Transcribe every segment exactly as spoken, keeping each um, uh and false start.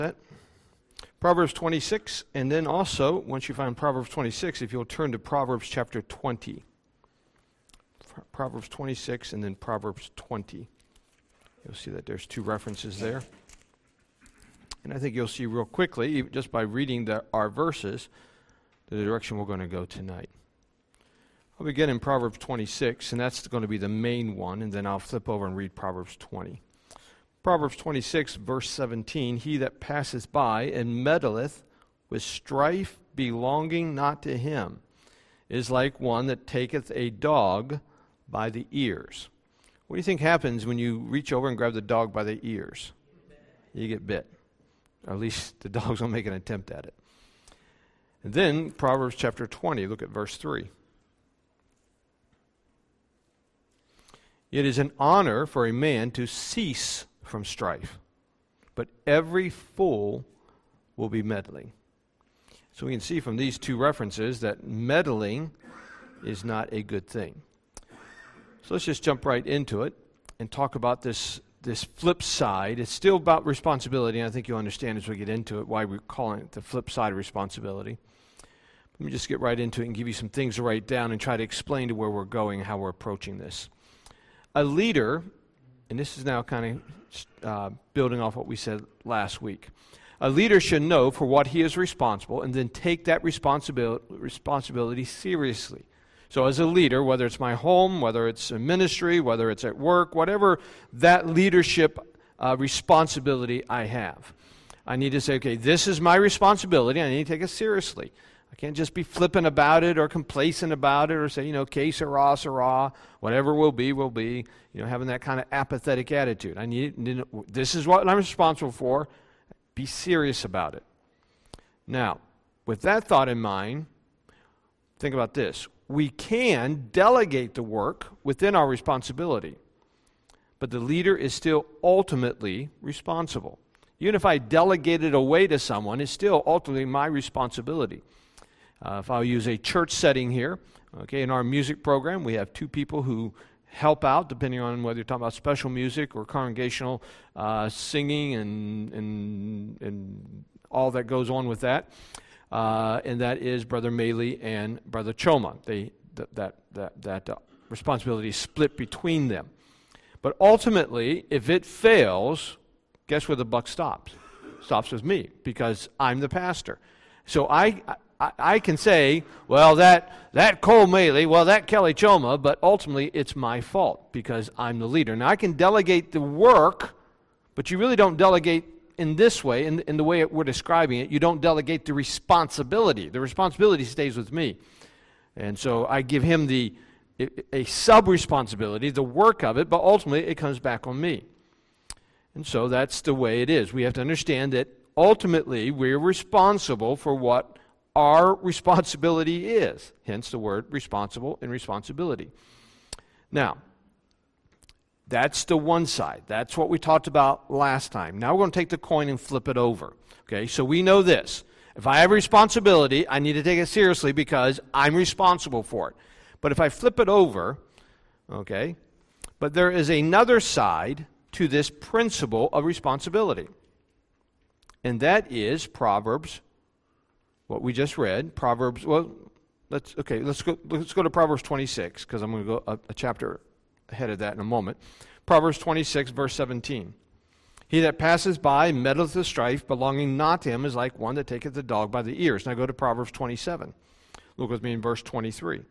that. Proverbs twenty-six, and then also, once you find Proverbs twenty-six, if you'll turn to Proverbs chapter twenty. Proverbs twenty-six and then Proverbs twenty. You'll see that there's two references there. And I think you'll see real quickly, just by reading the, our verses, the direction we're going to go tonight. I'll begin in Proverbs twenty-six, and that's going to be the main one, and then I'll flip over and read Proverbs twenty. Proverbs twenty-six, verse seventeen, he that passeth by and meddleth with strife belonging not to him is like one that taketh a dog by the ears. What do you think happens when you reach over and grab the dog by the ears? You get bit. Or at least the dogs don't make an attempt at it. And then Proverbs chapter twenty, look at verse three. It is an honor for a man to cease from strife, but every fool will be meddling. So we can see from these two references that meddling is not a good thing. So let's just jump right into it and talk about this, this flip side. It's still about responsibility, and I think you'll understand as we get into it why we're calling it the flip side of responsibility. Let me just get right into it and give you some things to write down and try to explain to where we're going, how we're approaching this. A leader, and this is now kind of uh, building off what we said last week, a leader should know for what he is responsible and then take that responsibility, responsibility seriously. So as a leader, whether it's my home, whether it's a ministry, whether it's at work, whatever that leadership uh, responsibility I have, I need to say, okay, this is my responsibility. I need to take it seriously. I can't just be flippant about it or complacent about it or say, you know, que sera, sera, whatever will be, will be, you know, having that kind of apathetic attitude. I need, need this is what I'm responsible for. Be serious about it. Now, with that thought in mind, think about this. We can delegate the work within our responsibility, but the leader is still ultimately responsible. Even if I delegate it away to someone, it's still ultimately my responsibility. Uh, if I'll use a church setting here, okay, in our music program, we have two people who help out, depending on whether you're talking about special music or congregational uh, singing and, and, and all that goes on with that. Uh, and that is Brother Maley and Brother Choma. They, th- that that, that uh, responsibility is split between them. But ultimately, if it fails, guess where the buck stops? Stops with me, because I'm the pastor. So I... I I can say, well, that that Cole Maley, well, that Kelly Choma, but ultimately it's my fault because I'm the leader. Now, I can delegate the work, but you really don't delegate in this way, in, in the way we're describing it. You don't delegate the responsibility. The responsibility stays with me. And so I give him the a, a sub-responsibility, the work of it, but ultimately it comes back on me. And so that's the way it is. We have to understand that ultimately we're responsible for what our responsibility is, hence the word responsible and responsibility. Now, that's the one side. That's what we talked about last time. Now we're going to take the coin and flip it over. Okay, so we know this. If I have a responsibility, I need to take it seriously because I'm responsible for it. But if I flip it over, okay, but there is another side to this principle of responsibility. And that is Proverbs, what we just read, Proverbs, well, let's, okay, let's go, let's go to Proverbs twenty-six, because I'm going to go a, a chapter ahead of that in a moment. Proverbs twenty-six, verse seventeen. He that passes by meddleth with strife, belonging not to him, is like one that taketh the dog by the ears. Now go to Proverbs twenty-seven. Look with me in verse twenty-three.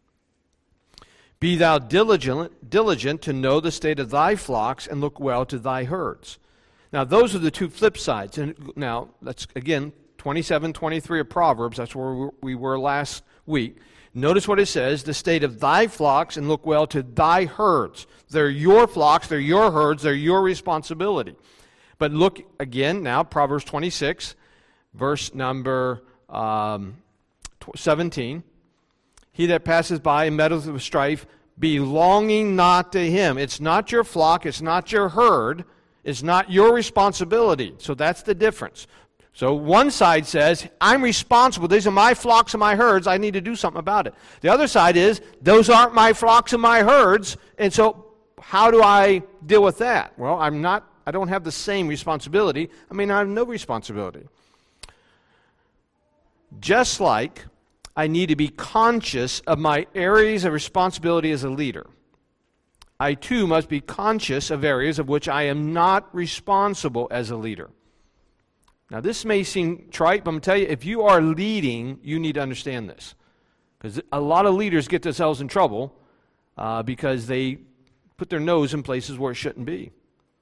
Be thou diligent, diligent to know the state of thy flocks, and look well to thy herds. Now those are the two flip sides. And now, let's, again, twenty-seven, twenty-three of Proverbs, that's where we were last week. Notice what it says, the state of thy flocks, and look well to thy herds. They're your flocks, they're your herds, they're your responsibility. But look again now, Proverbs twenty-six, verse number um, seventeen. He that passes by and meddleth with strife, belonging not to him. It's not your flock, it's not your herd, it's not your responsibility. So that's the difference. So one side says, I'm responsible. These are my flocks and my herds. I need to do something about it. The other side is, those aren't my flocks and my herds. And so how do I deal with that? Well, I'm not I don't have the same responsibility. I may not have no responsibility. Just like I need to be conscious of my areas of responsibility as a leader, I too must be conscious of areas of which I am not responsible as a leader. Now, this may seem trite, but I'm going to tell you, if you are leading, you need to understand this. Because a lot of leaders get themselves in trouble uh, because they put their nose in places where it shouldn't be.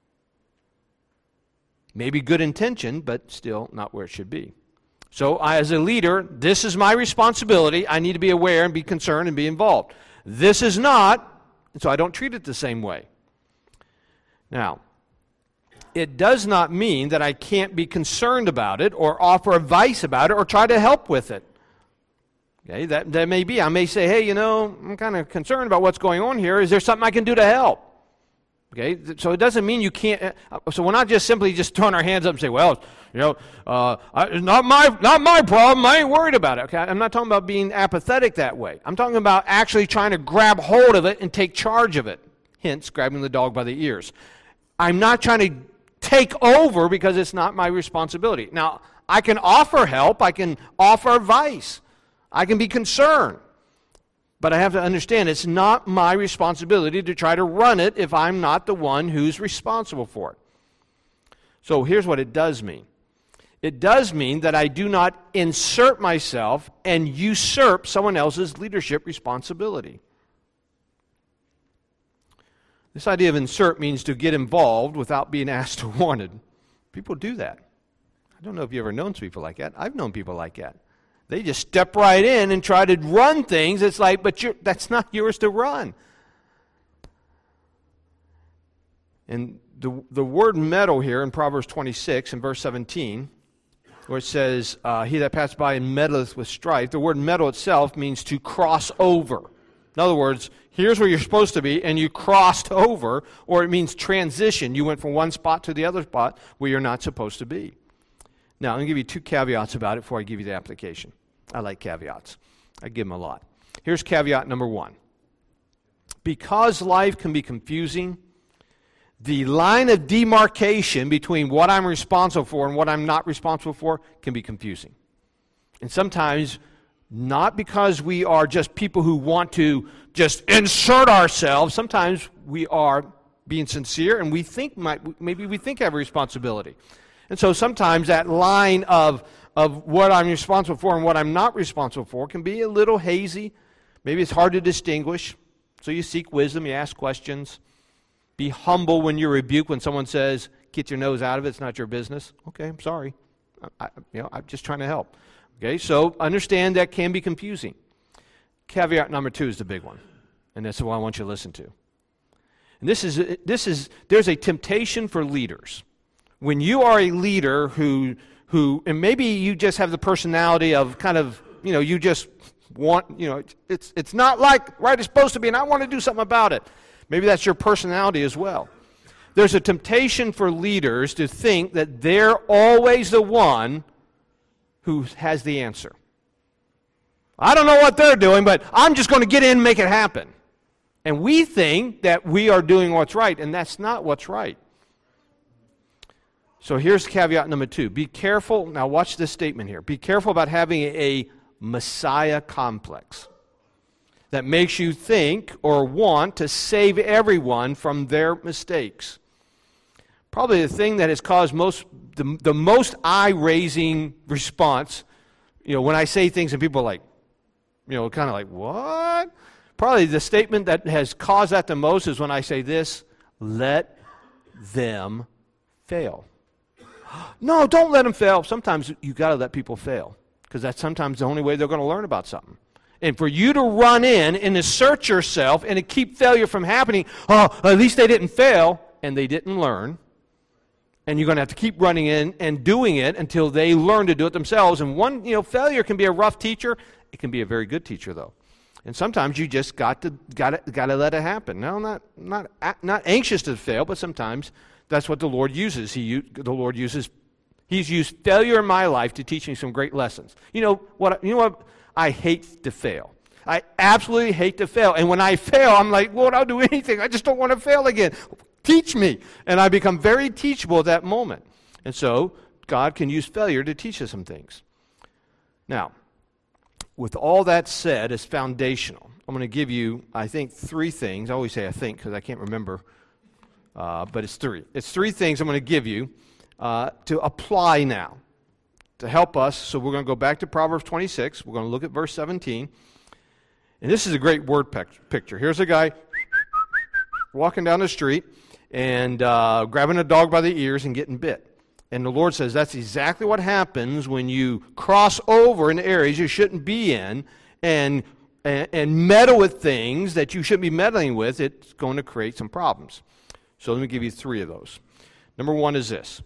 Maybe good intention, but still not where it should be. So, I, as a leader, this is my responsibility. I need to be aware and be concerned and be involved. This is not, so I don't treat it the same way. Now, it does not mean that I can't be concerned about it or offer advice about it or try to help with it. Okay, that, that may be. I may say, hey, you know, I'm kind of concerned about what's going on here. Is there something I can do to help? Okay, so it doesn't mean you can't. Uh, so we're not just simply just throwing our hands up and say, well, you know, uh, I, it's not my not my problem. I ain't worried about it. Okay, I'm not talking about being apathetic that way. I'm talking about actually trying to grab hold of it and take charge of it. Hence, grabbing the dog by the ears. I'm not trying to take over because it's not my responsibility. Now, I can offer help. I can offer advice. I can be concerned. But I have to understand it's not my responsibility to try to run it if I'm not the one who's responsible for it. So here's what it does mean. It does mean that I do not insert myself and usurp someone else's leadership responsibility. This idea of insert means to get involved without being asked or wanted. People do that. I don't know if you've ever known people like that. I've known people like that. They just step right in and try to run things. It's like, but you're, that's not yours to run. And the, the word meddle here in Proverbs twenty-six and verse seventeen, where it says, uh, he that passeth by and meddleth with strife, the word meddle itself means to cross over. In other words, here's where you're supposed to be, and you crossed over, or it means transition. You went from one spot to the other spot where you're not supposed to be. Now, I'm going to give you two caveats about it before I give you the application. I like caveats. I give them a lot. Here's caveat number one. Because life can be confusing, the line of demarcation between what I'm responsible for and what I'm not responsible for can be confusing. And sometimes, not because we are just people who want to just insert ourselves, sometimes we are being sincere and we think might, maybe we think have a responsibility. And so sometimes that line of, of what I'm responsible for and what I'm not responsible for can be a little hazy. Maybe it's hard to distinguish. So you seek wisdom, you ask questions. Be humble when you rebuke when someone says, get your nose out of it, it's not your business. Okay, I'm sorry. I, you know, I'm just trying to help. Okay, so understand that can be confusing. Caveat number two is the big one. And that's the one I want you to listen to. And this is, this is there's a temptation for leaders. When you are a leader who, who, and maybe you just have the personality of kind of, you know, you just want, you know, it's it's not like right it's supposed to be, and I want to do something about it. Maybe that's your personality as well. There's a temptation for leaders to think that they're always the one who has the answer. I don't know what they're doing, but I'm just going to get in and make it happen. And we think that we are doing what's right, and that's not what's right. So here's caveat number two. Be careful. Now watch this statement here. Be careful about having a Messiah complex that makes you think or want to save everyone from their mistakes. Probably the thing that has caused most the, the most eye-raising response, you know, when I say things and people are like, you know, kind of like, what? Probably the statement that has caused that the most is when I say this, let them fail. No, don't let them fail. Sometimes you got to let people fail because that's sometimes the only way they're going to learn about something. And for you to run in and assert yourself and to keep failure from happening, oh, at least they didn't fail and they didn't learn. And you're going to have to keep running in and doing it until they learn to do it themselves. And one, you know, failure can be a rough teacher. It can be a very good teacher, though. And sometimes you just got to got to got to let it happen. Now, not not not anxious to fail, but sometimes that's what the Lord uses. He the Lord uses. He's used failure in my life to teach me some great lessons. You know what? You know what? I hate to fail. I absolutely hate to fail. And when I fail, I'm like, Lord, I'll do anything. I just don't want to fail again. teach me. And I become very teachable at that moment. And so God can use failure to teach us some things. Now, with all that said, as foundational, I'm going to give you, I think, three things. I always say I think because I can't remember, uh, but it's three. It's three things I'm going to give you uh, to apply now to help us. So we're going to go back to Proverbs twenty-six. We're going to look at verse seventeen. And this is a great word pic- picture. Here's a guy walking down the street and uh, grabbing a dog by the ears and getting bit. And the Lord says that's exactly what happens when you cross over in areas you shouldn't be in and, and, and meddle with things that you shouldn't be meddling with. It's going to create some problems. So let me give you three of those. Number one is this.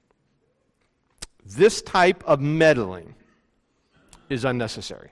This type of meddling is unnecessary.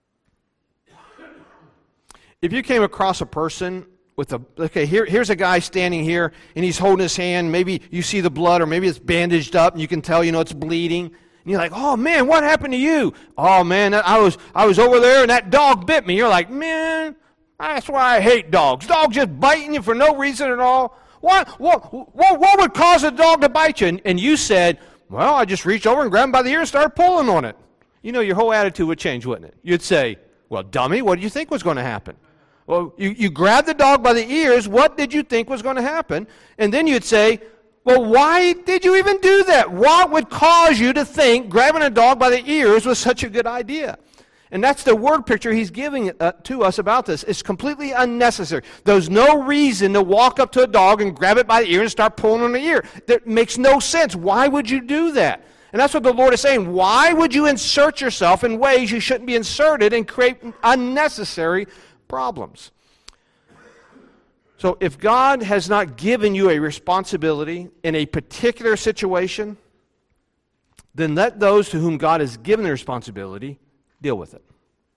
If you came across a person with a, okay, here, here's a guy standing here, and he's holding his hand. Maybe you see the blood, or maybe it's bandaged up, and you can tell, you know, it's bleeding. And you're like, oh, man, what happened to you? Oh, man, I was I was over there, and that dog bit me. You're like, man, that's why I hate dogs. Dogs just biting you for no reason at all. What, what, what, what would cause a dog to bite you? And, and you said, well, I just reached over and grabbed him by the ear and started pulling on it. You know, your whole attitude would change, wouldn't it? You'd say, well, dummy, what did you think was going to happen? Well, you, you grabbed the dog by the ears. What did you think was going to happen? And then you'd say, well, why did you even do that? What would cause you to think grabbing a dog by the ears was such a good idea? And that's the word picture he's giving uh, to us about this. It's completely unnecessary. There's no reason to walk up to a dog and grab it by the ear and start pulling on the ear. That makes no sense. Why would you do that? And that's what the Lord is saying. Why would you insert yourself in ways you shouldn't be inserted and create unnecessary problems? So if God has not given you a responsibility in a particular situation, then let those to whom God has given the responsibility deal with it.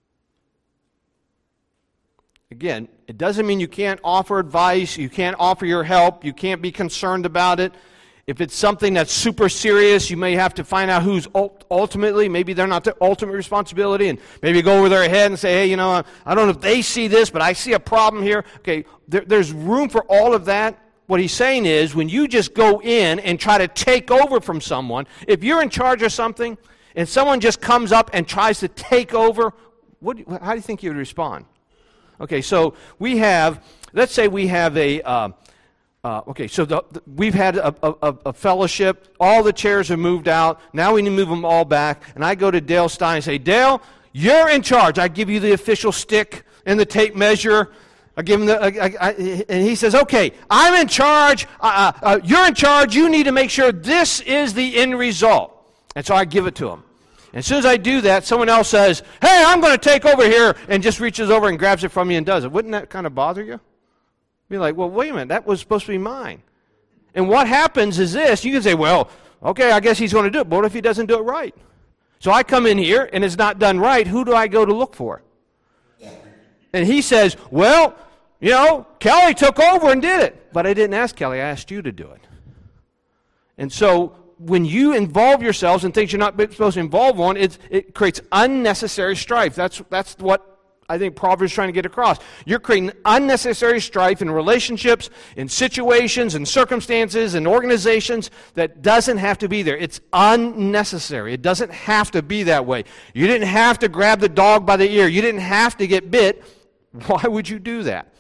Again, it doesn't mean you can't offer advice, you can't offer your help, you can't be concerned about it. If it's something that's super serious, you may have to find out who's ultimately, maybe they're not the ultimate responsibility, and maybe go over their head and say, hey, you know, I don't know if they see this, but I see a problem here. Okay, there, there's room for all of that. What he's saying is, when you just go in and try to take over from someone, if you're in charge of something, and someone just comes up and tries to take over, what, how do you think you would respond? Okay, so we have, let's say we have a... Uh, Uh, okay, so the, the, we've had a, a, a fellowship. All the chairs are moved out. Now we need to move them all back. And I go to Dale Stein and say, Dale, you're in charge. I give you the official stick and the tape measure. I give him the, I, I, I, and he says, okay, I'm in charge. Uh, uh, you're in charge. You need to make sure this is the end result. And so I give it to him. And as soon as I do that, someone else says, hey, I'm going to take over here, and just reaches over and grabs it from me and does it. Wouldn't that kind of bother you? Be like, well, wait a minute, that was supposed to be mine. And what happens is this, you can say, well, okay, I guess he's going to do it, but what if he doesn't do it right? So I come in here, and it's not done right, who do I go to look for? And he says, well, you know, Kelly took over and did it. But I didn't ask Kelly, I asked you to do it. And so when you involve yourselves in things you're not supposed to involve on, it, it creates unnecessary strife. That's, that's what I think Proverbs is trying to get across. You're creating unnecessary strife in relationships, in situations, in circumstances, in organizations that doesn't have to be there. It's unnecessary. It doesn't have to be that way. You didn't have to grab the dog by the ear. You didn't have to get bit. Why would you do that?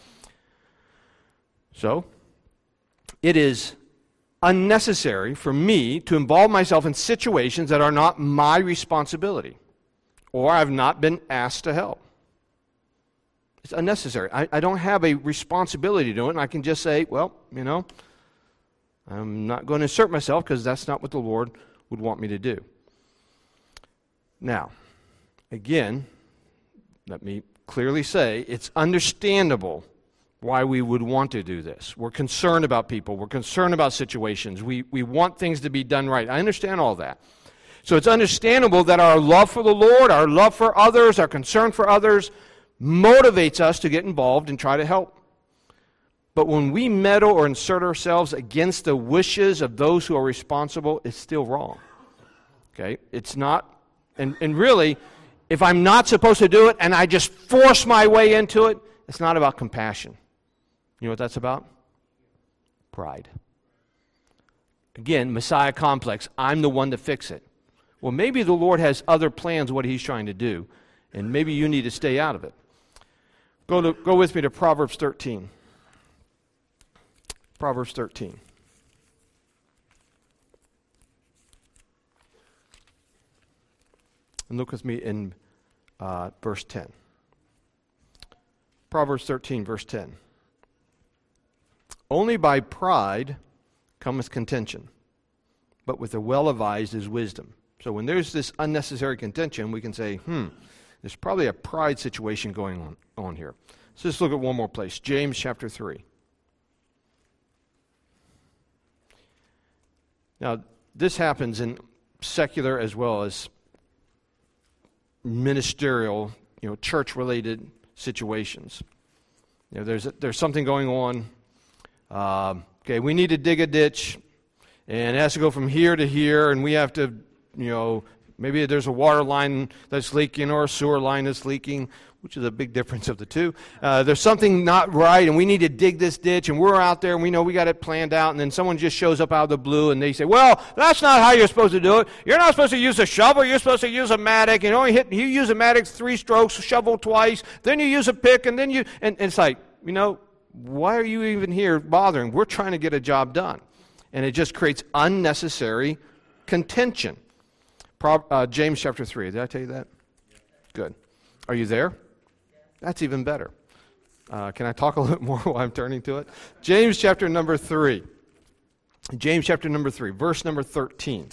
So, it is unnecessary for me to involve myself in situations that are not my responsibility, or I've not been asked to help. It's unnecessary. I, I don't have a responsibility to do it, and I can just say, well, you know, I'm not going to insert myself because that's not what the Lord would want me to do. Now, again, let me clearly say, it's understandable why we would want to do this. We're concerned about people. We're concerned about situations. We, we want things to be done right. I understand all that. So it's understandable that our love for the Lord, our love for others, our concern for others motivates us to get involved and try to help. But when we meddle or insert ourselves against the wishes of those who are responsible, it's still wrong. Okay? It's not, and, and really, if I'm not supposed to do it and I just force my way into it, it's not about compassion. You know what that's about? Pride. Again, Messiah complex. I'm the one to fix it. Well, maybe the Lord has other plans what he's trying to do, and maybe you need to stay out of it. Go to, go with me to Proverbs thirteen. Proverbs thirteen. And look with me in uh, verse ten. Proverbs thirteen, verse ten. Only by pride cometh contention, but with the well-advised is wisdom. So when there's this unnecessary contention, we can say, hmm, there's probably a pride situation going on, on here. So let's look at one more place. James chapter three. Now, this happens in secular as well as ministerial, you know, church-related situations. You know, there's a, there's something going on. Um, okay, we need to dig a ditch, and it has to go from here to here, and we have to, you know, maybe there's a water line that's leaking or a sewer line that's leaking, which is a big difference of the two. Uh, there's something not right, and we need to dig this ditch, and we're out there, and we know we got it planned out, and then someone just shows up out of the blue, and they say, well, that's not how you're supposed to do it. You're not supposed to use a shovel. You're supposed to use a mattock, and only hit, you use a mattock three strokes, shovel twice, then you use a pick, and then you, and, and it's like, you know, why are you even here bothering? We're trying to get a job done. And it just creates unnecessary contention. Pro, uh, James chapter three. Did I tell you that? Good. Are you there? That's even better. Uh, can I talk a little more while I'm turning to it? James chapter number three. James chapter number three, verse number thirteen.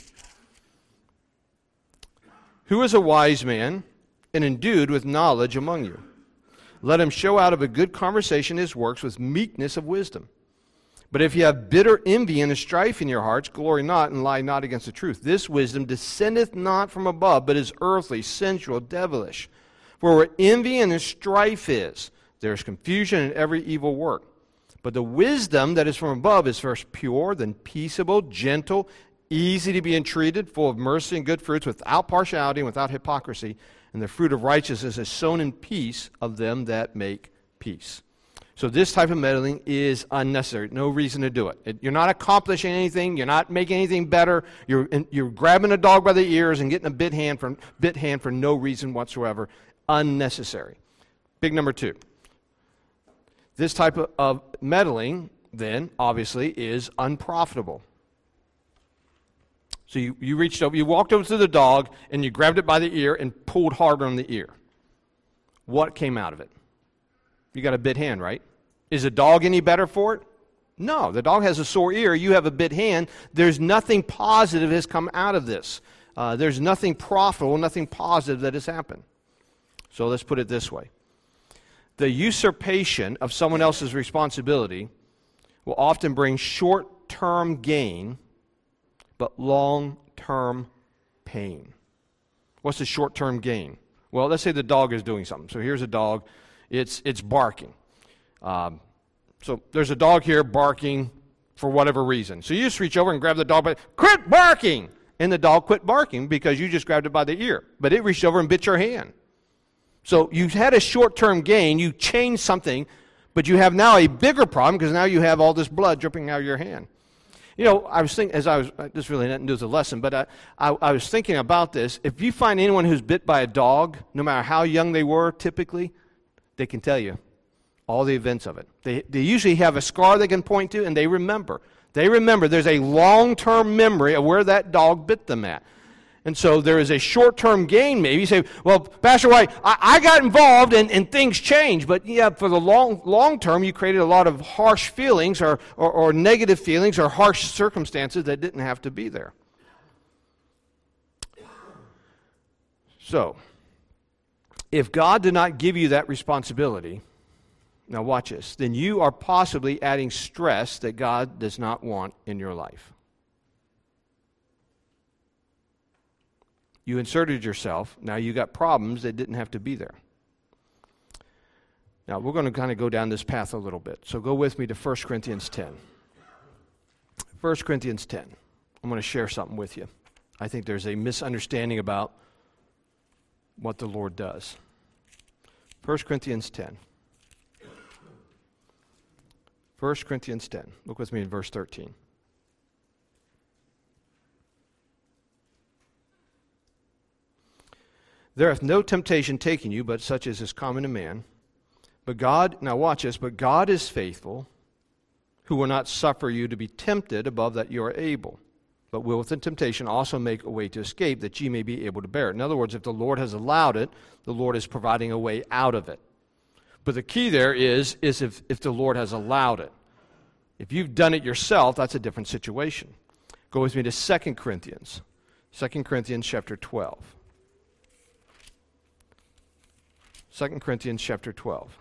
Who is a wise man and endued with knowledge among you? Let him show out of a good conversation his works with meekness of wisdom. But if you have bitter envy and a strife in your hearts, glory not and lie not against the truth. This wisdom descendeth not from above, but is earthly, sensual, devilish. For where envy and strife is, there is confusion in every evil work. But the wisdom that is from above is first pure, then peaceable, gentle, easy to be entreated, full of mercy and good fruits, without partiality and without hypocrisy. And the fruit of righteousness is sown in peace of them that make peace. So this type of meddling is unnecessary. No reason to do it. it you're not accomplishing anything. You're not making anything better. You're, you're grabbing a dog by the ears and getting a bit hand, for, bit hand for no reason whatsoever. Unnecessary. Big number two. This type of, of meddling, then, obviously, is unprofitable. So you, you reached over, you walked over to the dog, and you grabbed it by the ear and pulled harder on the ear. What came out of it? You got a bit hand, right? Is a dog any better for it? No. The dog has a sore ear. You have a bit hand. There's nothing positive has come out of this. Uh, there's nothing profitable, nothing positive that has happened. So let's put it this way. The usurpation of someone else's responsibility will often bring short-term gain, but long-term pain. What's the short-term gain? Well, let's say the dog is doing something. So here's a dog. It's it's barking. Um, so there's a dog here barking for whatever reason. So you just reach over and grab the dog by, quit barking! And the dog quit barking because you just grabbed it by the ear. But it reached over and bit your hand. So you had a short-term gain. You changed something, but you have now a bigger problem because now you have all this blood dripping out of your hand. You know, I was thinking, as I was, this really nothing to do with the lesson, but I, I, I was thinking about this. If you find anyone who's bit by a dog, no matter how young they were, typically, they can tell you all the events of it. They, they usually have a scar they can point to, and they remember. They remember. There's a long-term memory of where that dog bit them at. And so there is a short-term gain maybe. You say, well, Pastor White, I, I got involved and, and things changed. But yeah, for the long long term, you created a lot of harsh feelings or, or, or negative feelings or harsh circumstances that didn't have to be there. So, if God did not give you that responsibility, now watch this, then you are possibly adding stress that God does not want in your life. You inserted yourself. Now you got problems that didn't have to be there. Now we're going to kind of go down this path a little bit. So go with me to First Corinthians ten. First Corinthians ten. I'm going to share something with you. I think there's a misunderstanding about what the Lord does. First Corinthians ten. First Corinthians ten. Look with me in verse thirteen. There hath no temptation taken you, but such as is common to man. But God, now watch this, but God is faithful, who will not suffer you to be tempted above that you are able, but will with the temptation also make a way to escape, that ye may be able to bear it. In other words, if the Lord has allowed it, the Lord is providing a way out of it. But the key there is, is if, if the Lord has allowed it. If you've done it yourself, that's a different situation. Go with me to Second Corinthians. Second Corinthians chapter twelve. Second Corinthians chapter twelve.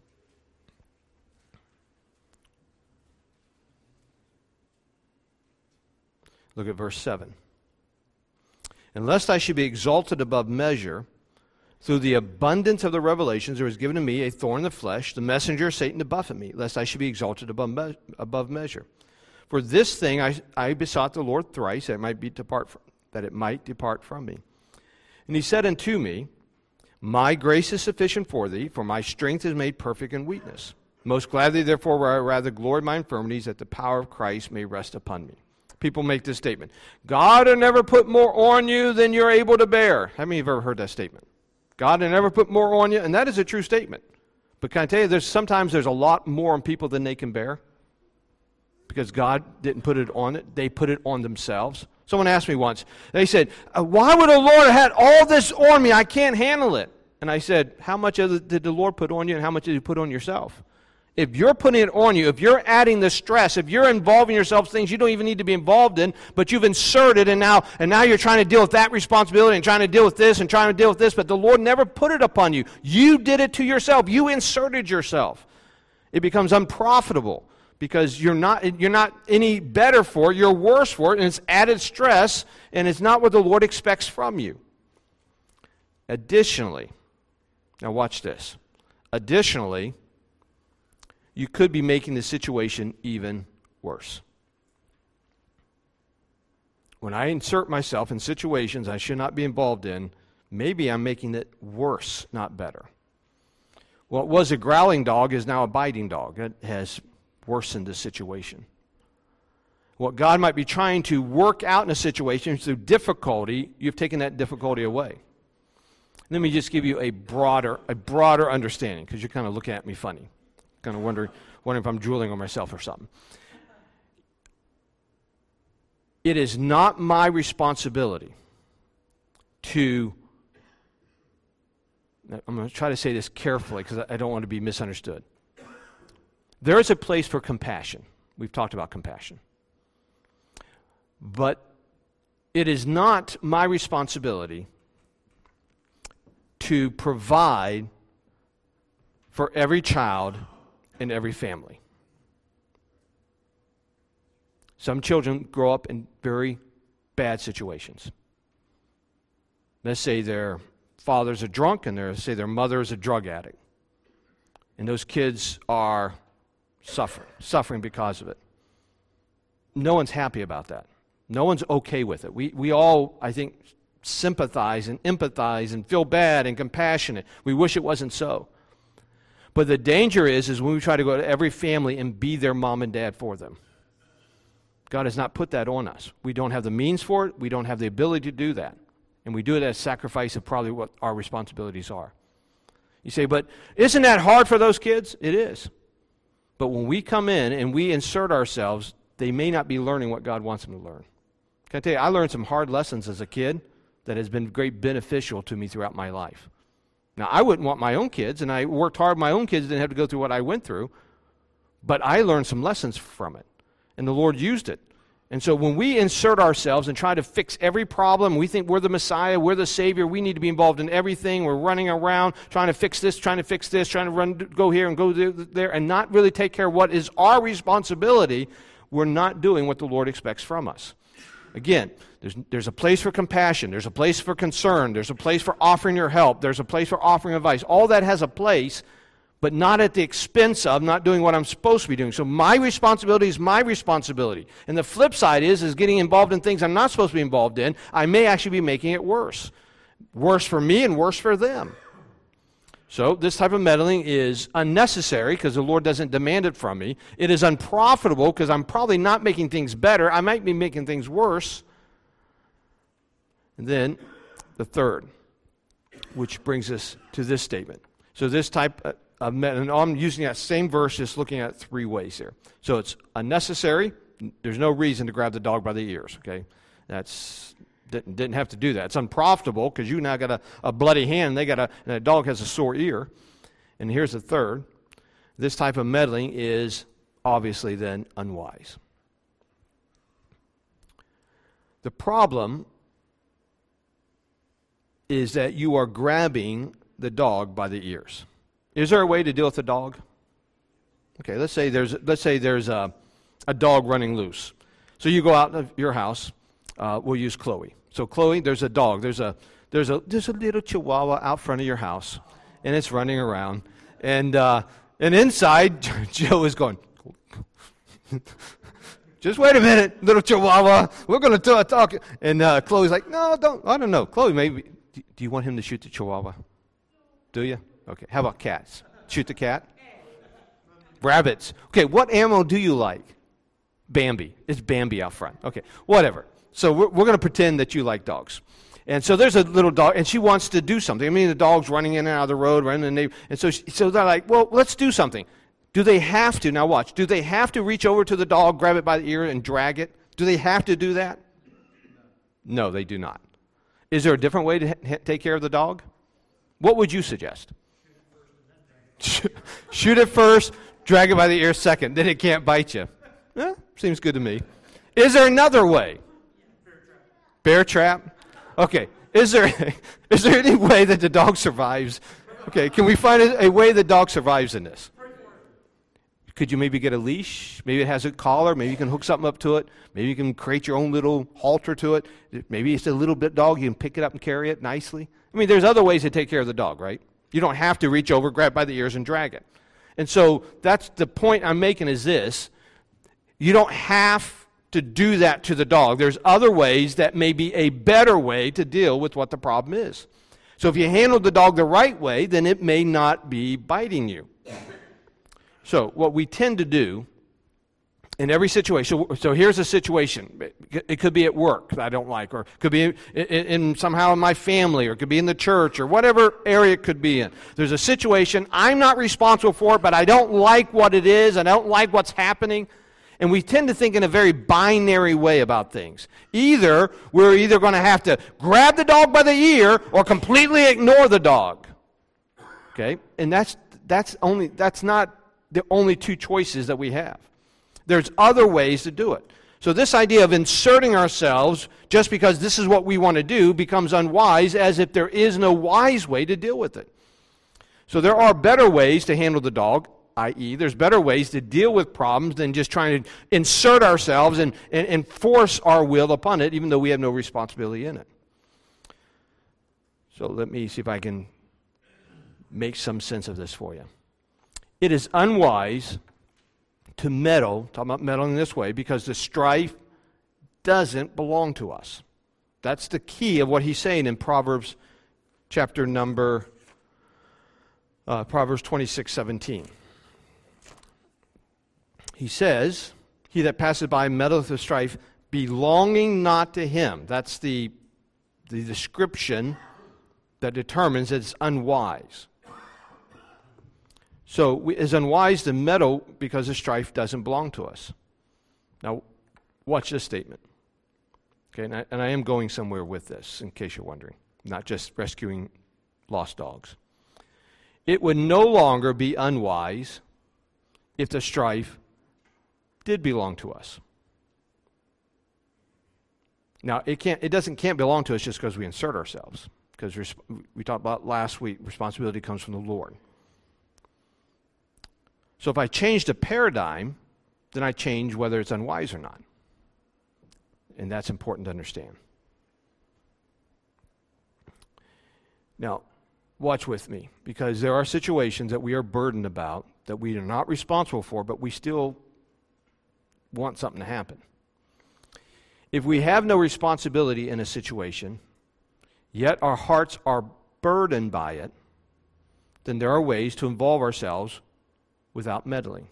Look at verse seven. And lest I should be exalted above measure, through the abundance of the revelations there was given to me a thorn in the flesh, the messenger of Satan to buffet me, lest I should be exalted above, me- above measure. For this thing I, I besought the Lord thrice, that it might be depart from, that it might depart from me. And he said unto me, My grace is sufficient for thee, for my strength is made perfect in weakness. Most gladly, therefore, will I rather glory in my infirmities, that the power of Christ may rest upon me. People make this statement, God will never put more on you than you're able to bear. How many of you have ever heard that statement? God will never put more on you, and that is a true statement. But can I tell you, there's sometimes there's a lot more on people than they can bear, because God didn't put it on it. They put it on themselves. Someone asked me once, they said, why would the Lord have had all this on me? I can't handle it. And I said, how much of it did the Lord put on you, and how much did he put on yourself? If you're putting it on you, if you're adding the stress, if you're involving yourself in things you don't even need to be involved in, but you've inserted and now and now you're trying to deal with that responsibility and trying to deal with this and trying to deal with this, but the Lord never put it upon you. You did it to yourself. You inserted yourself. It becomes unprofitable because you're not you're not any better for it, you're worse for it, and it's added stress, and it's not what the Lord expects from you. Additionally, now watch this. Additionally, you could be making the situation even worse. When I insert myself in situations I should not be involved in, maybe I'm making it worse, not better. What was a growling dog is now a biting dog. It has worsened the situation. What God might be trying to work out in a situation through difficulty, you've taken that difficulty away. Let me just give you a broader, a broader understanding, because you're kind of looking at me funny. Kind of wondering, wondering if I'm drooling on myself or something. It is not my responsibility to, I'm going to try to say this carefully because I don't want to be misunderstood. There is a place for compassion. We've talked about compassion. But it is not my responsibility to provide for every child in every family. Some children grow up in very bad situations. Let's say their father's a drunk, and let's say their mother is a drug addict. And those kids are suffering, suffering because of it. No one's happy about that. No one's okay with it. We we all, I think, sympathize and empathize and feel bad and compassionate. We wish it wasn't so. But the danger is, is when we try to go to every family and be their mom and dad for them. God has not put that on us. We don't have the means for it. We don't have the ability to do that. And we do it as sacrifice of probably what our responsibilities are. You say, but isn't that hard for those kids? It is. But when we come in and we insert ourselves, they may not be learning what God wants them to learn. Can I tell you, I learned some hard lessons as a kid that has been great beneficial to me throughout my life. Now, I wouldn't want my own kids, and I worked hard. My own kids didn't have to go through what I went through, but I learned some lessons from it, and the Lord used it. And so when we insert ourselves and try to fix every problem, we think we're the Messiah, we're the Savior, we need to be involved in everything, we're running around trying to fix this, trying to fix this, trying to run, go here and go there, and not really take care of what is our responsibility, we're not doing what the Lord expects from us. Again, there's, there's a place for compassion. There's a place for concern. There's a place for offering your help. There's a place for offering advice. All that has a place, but not at the expense of not doing what I'm supposed to be doing. So my responsibility is my responsibility. And the flip side is, is getting involved in things I'm not supposed to be involved in. I may actually be making it worse. Worse for me and worse for them. So this type of meddling is unnecessary because the Lord doesn't demand it from me. It is unprofitable because I'm probably not making things better. I might be making things worse. And then the third, which brings us to this statement. So this type of meddling, and I'm using that same verse, just looking at three ways here. So it's unnecessary. There's no reason to grab the dog by the ears, okay? That's didn't, didn't have to do that. It's unprofitable because you now got a, a bloody hand. They got a, and a dog has a sore ear. And here's the third. This type of meddling is obviously then unwise. The problem is that you are grabbing the dog by the ears. Is there a way to deal with the dog? Okay, let's say there's let's say there's a, a dog running loose. So you go out of your house. Uh, we'll use Chloe. So Chloe, there's a dog. There's a there's a there's a little Chihuahua out front of your house, and it's running around. And uh, and inside, Joe is going, just wait a minute, little Chihuahua. We're going to talk. And uh, Chloe's like, no, don't. I don't know. Chloe, maybe. Do you want him to shoot the Chihuahua? Do you? Okay. How about cats? Shoot the cat? Rabbits. Okay, what animal do you like? Bambi. It's Bambi out front. Okay, whatever. So we're, we're going to pretend that you like dogs. And so there's a little dog, and she wants to do something. I mean, the dog's running in and out of the road, running in the neighbor. And so, she, so they're like, well, let's do something. Do they have to? Now watch. Do they have to reach over to the dog, grab it by the ear, and drag it? Do they have to do that? No, they do not. Is there a different way to ha- take care of the dog? What would you suggest? Shoot it first, drag it by the ear second. Then it can't bite you. Eh, seems good to me. Is there another way? Bear trap? Okay. Is there is there any way that the dog survives? Okay, can we find a, a way the dog survives in this? Could you maybe get a leash? Maybe it has a collar. Maybe you can hook something up to it. Maybe you can create your own little halter to it. Maybe it's a little bit dog. You can pick it up and carry it nicely. I mean, there's other ways to take care of the dog, right? You don't have to reach over, grab by the ears, and drag it. And so that's the point I'm making is this. You don't have to do that to the dog. There's other ways that may be a better way to deal with what the problem is. So if you handle the dog the right way, then it may not be biting you. So what we tend to do in every situation, so, so here's a situation. It could be at work that I don't like, or it could be in, in, in somehow in my family, or it could be in the church, or whatever area it could be in. There's a situation, I'm not responsible for it, but I don't like what it is, I don't like what's happening. And we tend to think in a very binary way about things. Either we're either going to have to grab the dog by the ear or completely ignore the dog. Okay? And that's that's only that's not the only two choices that we have. There's other ways to do it. So this idea of inserting ourselves just because this is what we want to do becomes unwise, as if there is no wise way to deal with it. So there are better ways to handle the dog, that is there's better ways to deal with problems than just trying to insert ourselves and, and, and force our will upon it, even though we have no responsibility in it. So let me see if I can make some sense of this for you. It is unwise to meddle, talking about meddling this way, because the strife doesn't belong to us. That's the key of what he's saying in Proverbs chapter number, uh, Proverbs twenty-six seventeen. He says, he that passeth by meddleth with strife, belonging not to him. That's the, the description that determines that it's unwise. So it's unwise to meddle because the strife doesn't belong to us. Now, watch this statement. Okay, and I, and I am going somewhere with this, in case you're wondering. Not just rescuing lost dogs. It would no longer be unwise if the strife did belong to us. Now, it can't. It doesn't can't belong to us just because we insert ourselves. Because resp- we talked about last week, responsibility comes from the Lord. So if I change the paradigm, then I change whether it's unwise or not. And that's important to understand. Now, watch with me, because there are situations that we are burdened about that we are not responsible for, but we still want something to happen. If we have no responsibility in a situation, yet our hearts are burdened by it, then there are ways to involve ourselves without meddling.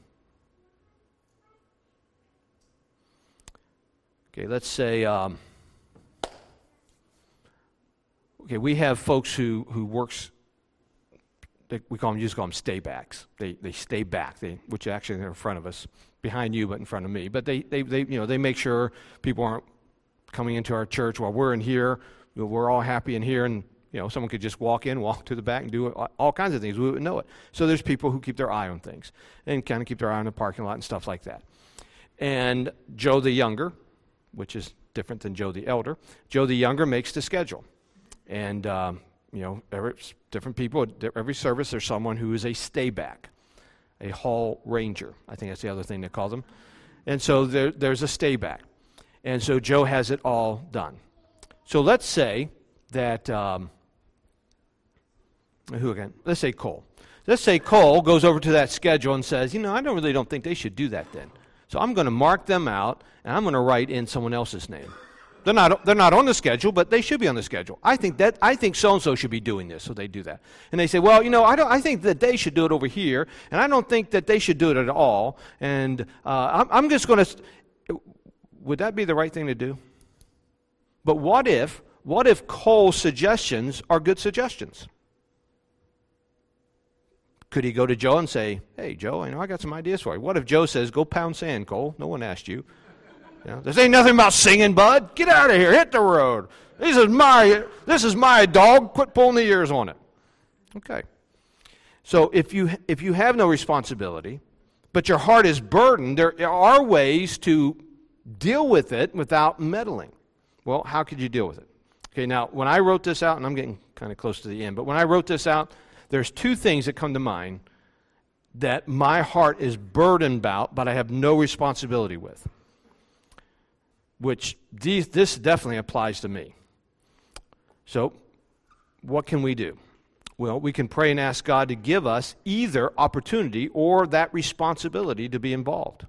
Okay, let's say, um, okay, we have folks who, who works, they, we call them, you just call them stay backs. They they stay back, they, which actually are in front of us, behind you, but in front of me. But they, they, they you know, they make sure people aren't coming into our church while we're in here. You know, we're all happy in here, and you know, someone could just walk in, walk to the back, and do all, all kinds of things. We wouldn't know it. So there's people who keep their eye on things and kind of keep their eye on the parking lot and stuff like that. And Joe the Younger, which is different than Joe the Elder, Joe the Younger makes the schedule. And, um, you know, every, different people, every service, there's someone who is a stay back, a hall ranger. I think that's the other thing they call them. And so there, there's a stay back. And so Joe has it all done. So let's say that, um, who again? Let's say Cole. Let's say Cole goes over to that schedule and says, you know, I don't really don't think they should do that then. So I'm going to mark them out, and I'm going to write in someone else's name. They're not, they're not on the schedule, but they should be on the schedule. I think that I think so-and-so should be doing this, so they do that. And they say, well, you know, I don't. I think that they should do it over here, and I don't think that they should do it at all. And uh, I'm, I'm just going to. Would that be the right thing to do? But what if, what if Cole's suggestions are good suggestions? Could he go to Joe and say, hey, Joe, I know I got some ideas for you. What if Joe says, go pound sand, Cole? No one asked you. You know, this ain't nothing about singing, bud. Get out of here. Hit the road. This is my, this is my dog. Quit pulling the ears on it. Okay. So if you, if you have no responsibility, but your heart is burdened, there are ways to deal with it without meddling. Well, how could you deal with it? Okay, now, when I wrote this out, and I'm getting kind of close to the end, but when I wrote this out, there's two things that come to mind that my heart is burdened about, but I have no responsibility with, which these, this definitely applies to me. So, what can we do? Well, we can pray and ask God to give us either opportunity or that responsibility to be involved.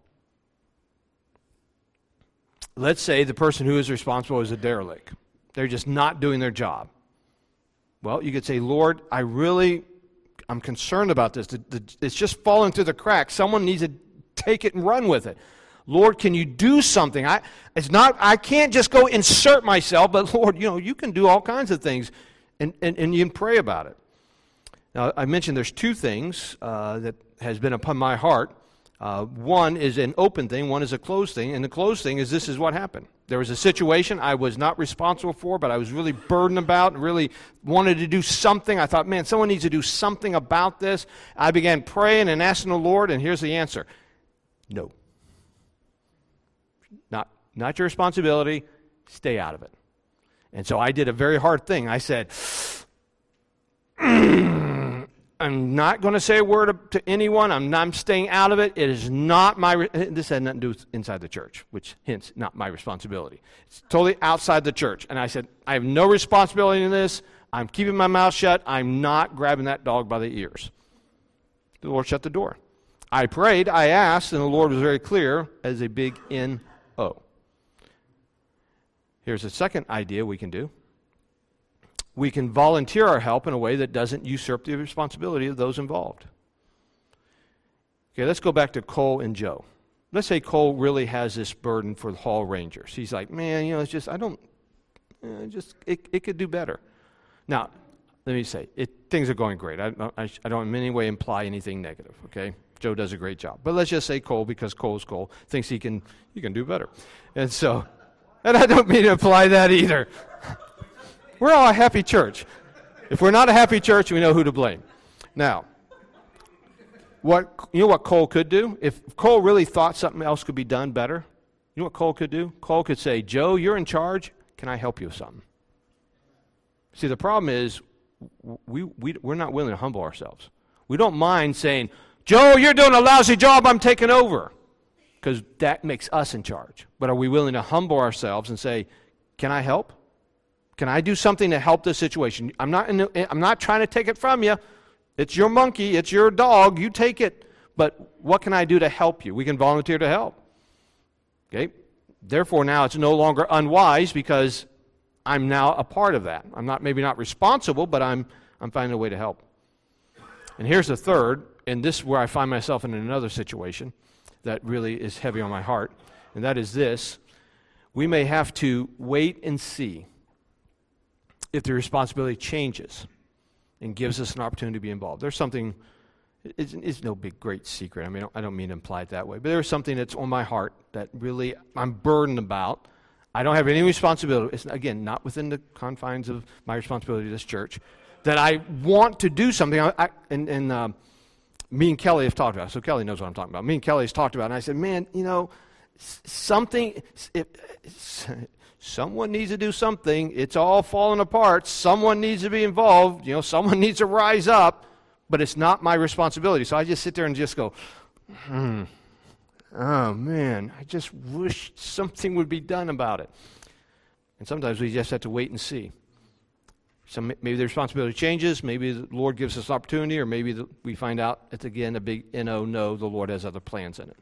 Let's say the person who is responsible is a derelict. They're just not doing their job. Well, you could say, Lord, I really, I'm concerned about this. The, the, it's just falling through the cracks. Someone needs to take it and run with it. Lord, can you do something? I, it's not, I can't just go insert myself, but Lord, you know, you can do all kinds of things, and, and, and you can pray about it. Now, I mentioned there's two things uh, that has been upon my heart. Uh, one is an open thing, one is a closed thing, and the closed thing is this is what happened. There was a situation I was not responsible for, but I was really burdened about and really wanted to do something. I thought, man, someone needs to do something about this. I began praying and asking the Lord, and here's the answer. No. Not, not your responsibility. Stay out of it. And so I did a very hard thing. I said, I'm not going to say a word to anyone. I'm, not, I'm staying out of it. It is not my, re- this had nothing to do with inside the church, which hence not my responsibility. It's totally outside the church. And I said, I have no responsibility in this. I'm keeping my mouth shut. I'm not grabbing that dog by the ears. The Lord shut the door. I prayed, I asked, and the Lord was very clear as a big N O. Here's a second idea we can do. We can volunteer our help in a way that doesn't usurp the responsibility of those involved. Okay, let's go back to Cole and Joe. Let's say Cole really has this burden for the Hall Rangers. He's like, man, you know, it's just, I don't, uh, just, it, it could do better. Now, let me say, it, things are going great. I, I, I don't in any way imply anything negative, okay? Joe does a great job. But let's just say Cole, because Cole's Cole, thinks he can, he can do better. And so, and I don't mean to imply that either. We're all a happy church. If we're not a happy church, we know who to blame. Now, what you know what Cole could do? If Cole really thought something else could be done better, you know what Cole could do? Cole could say, Joe, you're in charge. Can I help you with something? See, the problem is we, we, we're not willing to humble ourselves. We don't mind saying, Joe, you're doing a lousy job. I'm taking over. Because that makes us in charge. But are we willing to humble ourselves and say, can I help? Can I do something to help this situation? I'm not, in the, I'm not trying to take it from you. It's your monkey. It's your dog. You take it. But what can I do to help you? We can volunteer to help. Okay? Therefore, now it's no longer unwise because I'm now a part of that. I'm not maybe not responsible, but I'm I'm finding a way to help. And here's the third, and this is where I find myself in another situation that really is heavy on my heart, and that is this. We may have to wait and see if the responsibility changes and gives us an opportunity to be involved. There's something, it's, it's no big, great secret. I mean, I don't mean to imply it that way, but there's something that's on my heart that really I'm burdened about. I don't have any responsibility. It's, again, not within the confines of my responsibility to this church, that I want to do something. I, I, and and um, me and Kelly have talked about it, so Kelly knows what I'm talking about. Me and Kelly has talked about it, and I said, man, you know, something, if, someone needs to do something. It's all falling apart. Someone needs to be involved. You know, someone needs to rise up, but it's not my responsibility. So I just sit there and just go, hmm, oh, man, I just wish something would be done about it. And sometimes we just have to wait and see. So maybe the responsibility changes, maybe the Lord gives us opportunity, or maybe the, we find out it's again a big N O no, the Lord has other plans in it.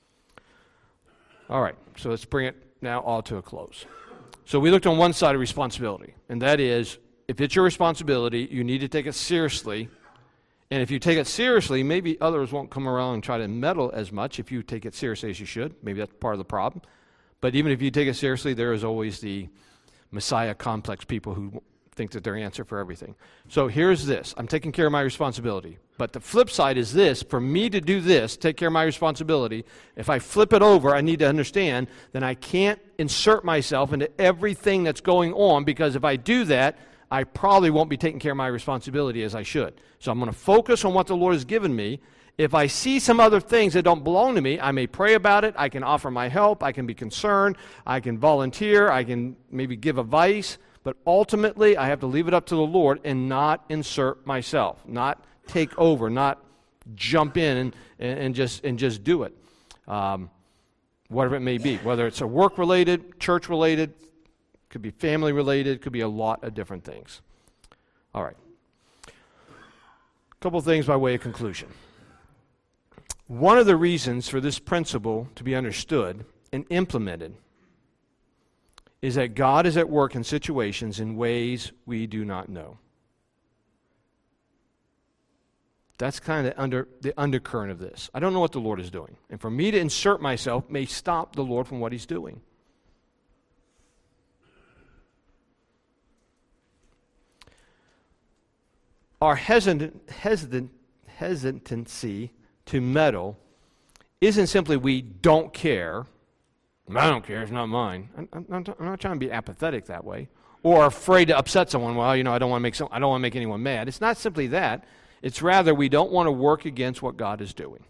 All right, so let's bring it now all to a close. So we looked on one side of responsibility, and that is, if it's your responsibility, you need to take it seriously. And if you take it seriously, maybe others won't come around and try to meddle as much if you take it seriously as you should. Maybe that's part of the problem. But even if you take it seriously, there is always the Messiah complex people who think that they're answer for everything. So here's this. I'm taking care of my responsibility. But the flip side is this. For me to do this, take care of my responsibility, if I flip it over, I need to understand, then I can't insert myself into everything that's going on, because if I do that, I probably won't be taking care of my responsibility as I should. So I'm going to focus on what the Lord has given me. If I see some other things that don't belong to me, I may pray about it. I can offer my help. I can be concerned. I can volunteer. I can maybe give advice. But ultimately, I have to leave it up to the Lord and not insert myself, not take over, not jump in and, and, and just and just do it, um, whatever it may be. Whether it's a work-related, church-related, could be family-related, could be a lot of different things. All right. A couple of things by way of conclusion. One of the reasons for this principle to be understood and implemented is that God is at work in situations in ways we do not know. That's kind of under the undercurrent of this. I don't know what the Lord is doing. And for me to insert myself may stop the Lord from what he's doing. Our hesitant, hesitant, hesitancy to meddle isn't simply we don't care. I don't care, it's not mine. I'm, I'm, not, I'm not trying to be apathetic that way, or afraid to upset someone. Well, you know, I don't want to make some, I don't want to make anyone mad. It's not simply that. It's rather we don't want to work against what God is doing.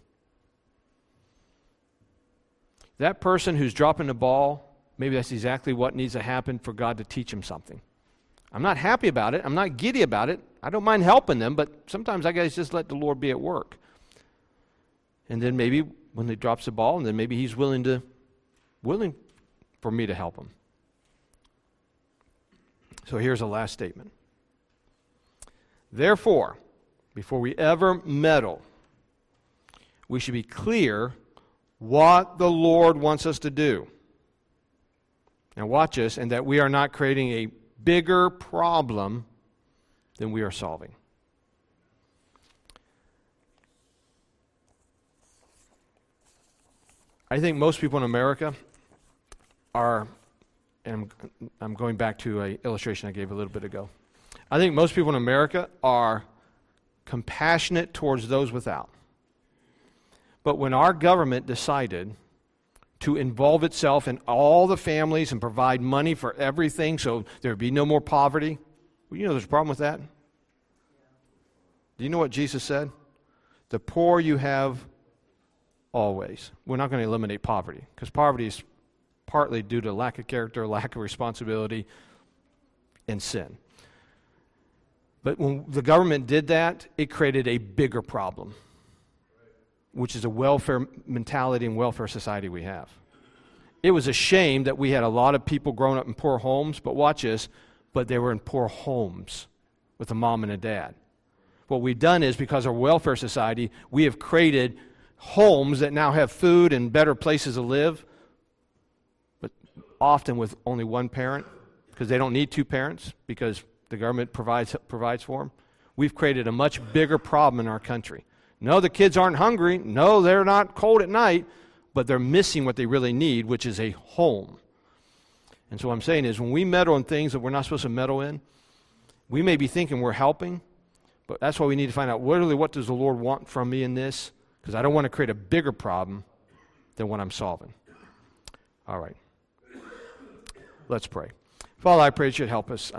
That person who's dropping the ball, maybe that's exactly what needs to happen for God to teach him something. I'm not happy about it. I'm not giddy about it. I don't mind helping them, but sometimes I guys just let the Lord be at work. And then maybe when he drops the ball, and then maybe he's willing to willing for me to help him. So here's a last statement. Therefore, before we ever meddle, we should be clear what the Lord wants us to do. Now watch this, and that we are not creating a bigger problem than we are solving. I think most people in America are, and I'm, I'm going back to an illustration I gave a little bit ago. I think most people in America are compassionate towards those without. But when our government decided to involve itself in all the families and provide money for everything so there would be no more poverty, well, you know there's a problem with that? Do you know what Jesus said? The poor you have always. We're not going to eliminate poverty, because poverty is partly due to lack of character, lack of responsibility, and sin. But when the government did that, it created a bigger problem, which is a welfare mentality and welfare society we have. It was a shame that we had a lot of people growing up in poor homes, but watch this, but they were in poor homes with a mom and a dad. What we've done is, because of our welfare society, we have created homes that now have food and better places to live, but often with only one parent, because they don't need two parents, because the government provides provides for them. we've created a much bigger problem in our country. No, the kids aren't hungry. No, they're not cold at night, but they're missing what they really need, which is a home. And so what I'm saying is when we meddle in things that we're not supposed to meddle in, we may be thinking we're helping, but that's why we need to find out, literally, what does the Lord want from me in this? Because I don't want to create a bigger problem than what I'm solving. All right. Let's pray. Father, I pray that you'd help us.